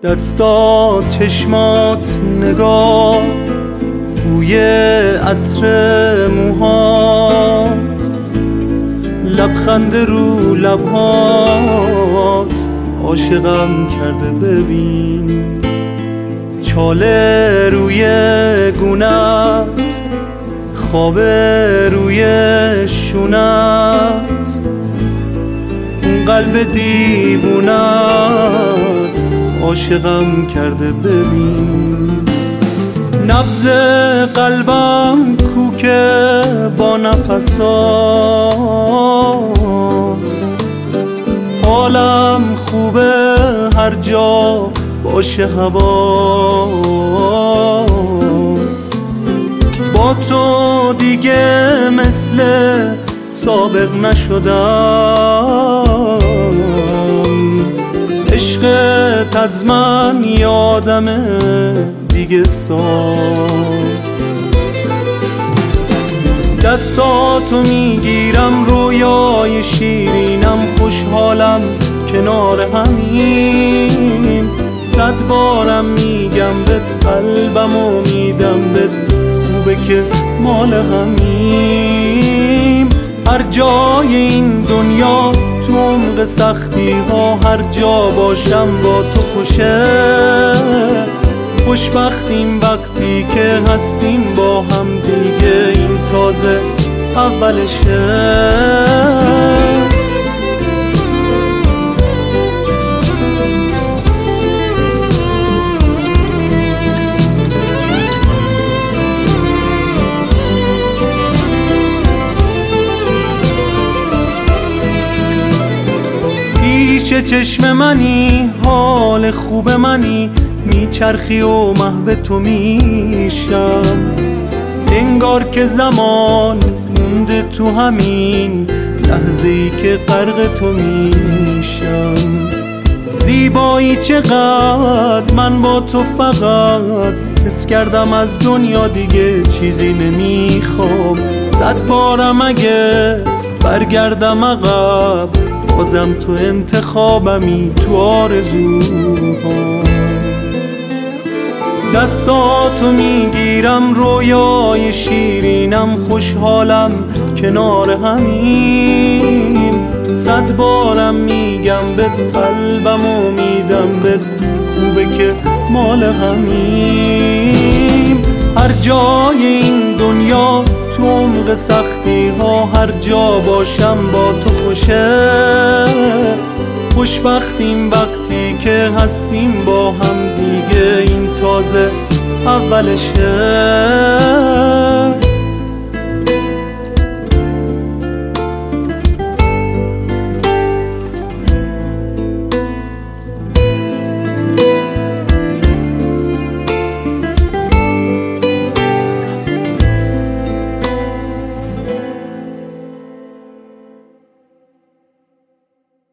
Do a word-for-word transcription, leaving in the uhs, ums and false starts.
دستات، چشمات، نگاه، بوی عطر موهات، لبخند رو لبهات عاشقم کرده. ببین چاله روی گونت، خواب روی شونت، اون قلب دیوونت عاشقم کرده. ببین نبض قلبم کوکه با نفسات، حالم خوبه هر جا باشه هوا. با تو دیگه مثل سابق نشدم، عشقت از من یادمه دیگه سال. دستاتو میگیرم رویای شیرینم، خوشحالم کنار همیم. صد بارم میگم بهت قلبمو میدم بهت، خوبه که مال همیم. هر جای این دنیا تو عمق سختی ها، هر جا باشم با تو خوشه. خوشبختیم وقتی که هستیم با هم دیگه، این تازه اولشه. پیش چشم منی، حال خوب منی، میچرخی و محو تو میشم. انگار که زمان مونده تو همین لحظه ای که غرق تو میشم. زیبایی چقدر من با تو فقط حس کردم، از دنیا دیگه چیزی نمیخوام. صد بارم اگه برگردم عقب، بازم تو انتخابمی تو آرزوها. دستاتو میگیرم رویای شیرینم، خوشحالم کنار همیم. صد بارم میگم بهت قلبمو میدم بهت، خوبه که مال همیم. هر جای این دنیا تو عمق سختی ها، هر جا باشم با تو خوشه. خوشبختیم وقتی که هستیم با هم دیگه، این تازه اولشه.